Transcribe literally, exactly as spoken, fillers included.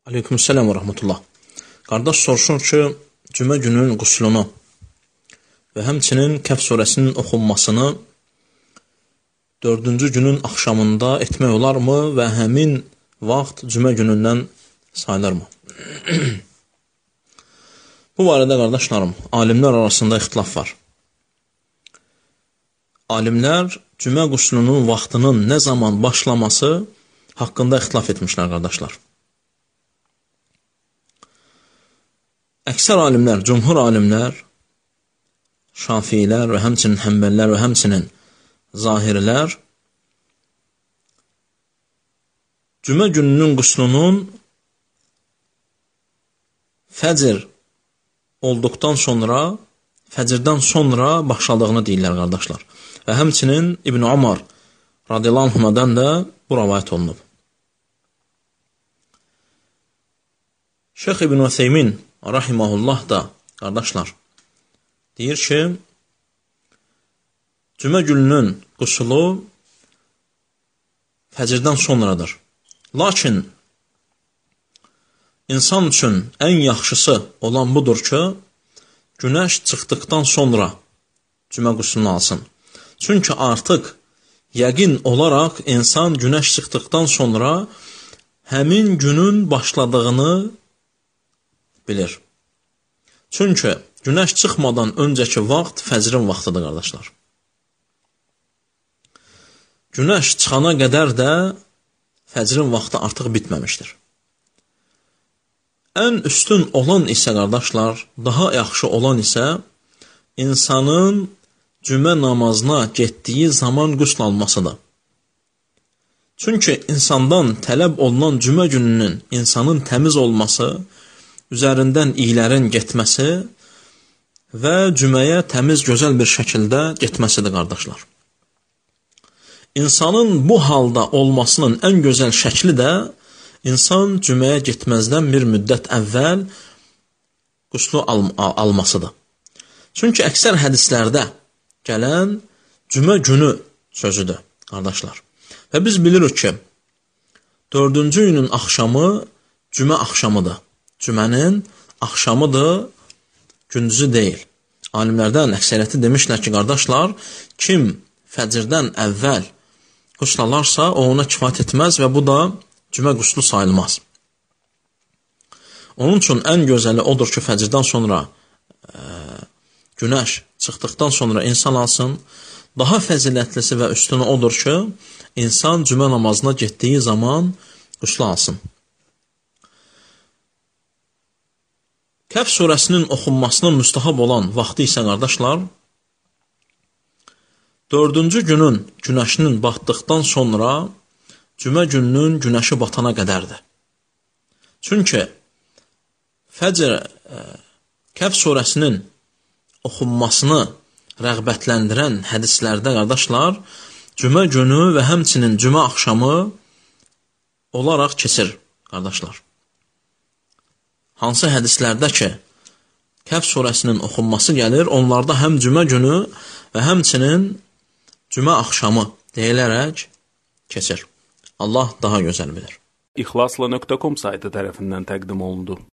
Aleykümselam və rəhmətullah. Qardaş soruşur ki, cümə gününün quslunu və həmçinin Kəhf surəsinin oxunmasını dördüncü günün axşamında etmək olarmı və həmin vaxt cümə günündən sayılırmı? Bu barədə qardaşlarım, alimlər arasında ixtilaf var. Alimlər cümə quslunun vaxtının nə zaman başlaması haqqında ixtilaf etmişlər qardaşlar. Əksər alimlər, cümhur alimlər, şafiyilər və həmçinin həmbəllər və həmçinin zahirlər cümə gününün quslunun fəcr olduqdan sonra, fəcrdən sonra başladığını deyirlər qardaşlar. Və həmçinin İbn Umar radiyallahu anhumadan da bu rəvayət olunub. Şeyx İbn Üseymin rahiməhullah da, qardaşlar, deyir ki, cümə gününün qusulu fəcrdən sonradır. Lakin, insan üçün ən yaxşısı olan budur ki, günəş çıxdıqdan sonra cümə qusulunu alsın. Çünki artıq yəqin olaraq insan günəş çıxdıqdan sonra həmin günün başladığını bilir. Çünki günəş çıxmadan öncəki vaxt fəcrin vaxtıdır, qardaşlar. Günəş çıxana qədər də fəcrin vaxtı artıq bitməmişdir. Ən üstün olan isə, qardaşlar, daha yaxşı olan isə insanın cümə namazına getdiyi zaman qusl almasıdır. Çünki insandan tələb olunan cümə gününün insanın təmiz olması, üzərindən iylərin getməsi və cüməyə təmiz, gözəl bir şəkildə getməsidir, qardaşlar. İnsanın bu halda olmasının ən gözəl şəkli də insan cüməyə getməzdən bir müddət əvvəl quslu al almasıdır. Çünki əksər hədislərdə gələn cümə günü sözüdür, qardaşlar. Və biz bilirik ki, dördüncü günün axşamı cümə axşamıdır. Cümənin axşamıdır, gündüzü deyil. Alimlərdən əksəriyyəti demişlər ki, qardaşlar, kim fəcrdən əvvəl qusl alarsa, o ona kifayət etməz və bu da cümə quslu sayılmaz. Onun üçün ən gözəli odur ki, fəcrdən sonra e, günəş çıxdıqdan sonra insan alsın. Daha fəzilətlisi və üstünü odur ki, insan cümə namazına getdiyi zaman quslu alsın. Kəhf surəsinin oxunmasının müstəhab olan vaxtı isə, qardaşlar, dördüncü günün günəşinin batdıqdan sonra cümə gününün günəşi batana qədərdir. Çünki fəcr, Kəhf surəsinin oxunmasını rəğbətləndirən hədislərdə, qardaşlar, cümə günü və həmçinin cümə axşamı olaraq keçir, qardaşlar. Hansı hədislərdə ki, Kəhf surəsinin oxunması gəlir, onlarda həm cümə günü və həmçinin cümə axşamı deyilərək keçir. Allah daha gözəl bilir. İxlasla nöqtə com saytı tərəfindən təqdim olundu.